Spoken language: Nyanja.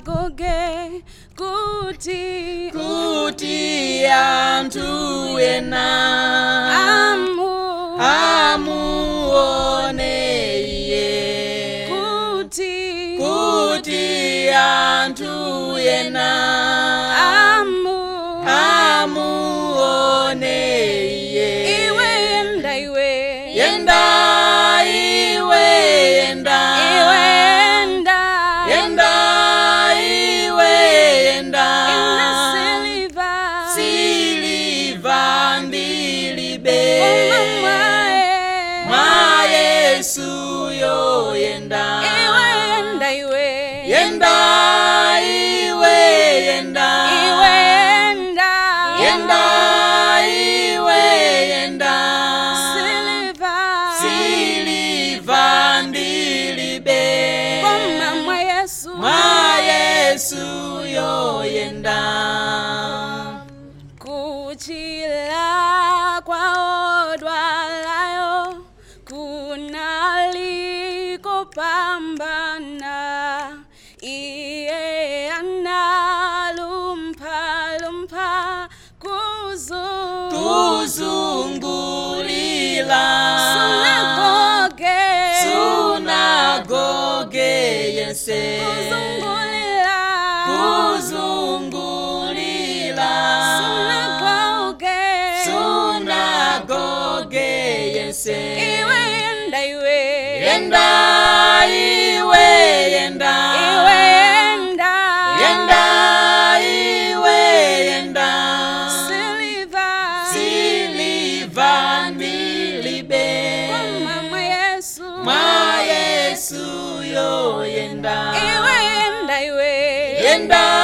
goge kuti antu ena amuone iye kuti antu ena amuone iye yenda siliva ndilibe mwa Yesu yo yenda siliva ndilibe mwa Yesu yo yenda kuchila kwa odwalayo kunaliko pambana iye analumpa kuzungulila sunagoge yese kuzungulila sunagoge yese yenda siliva ndilibe mwa Yesu yo yenda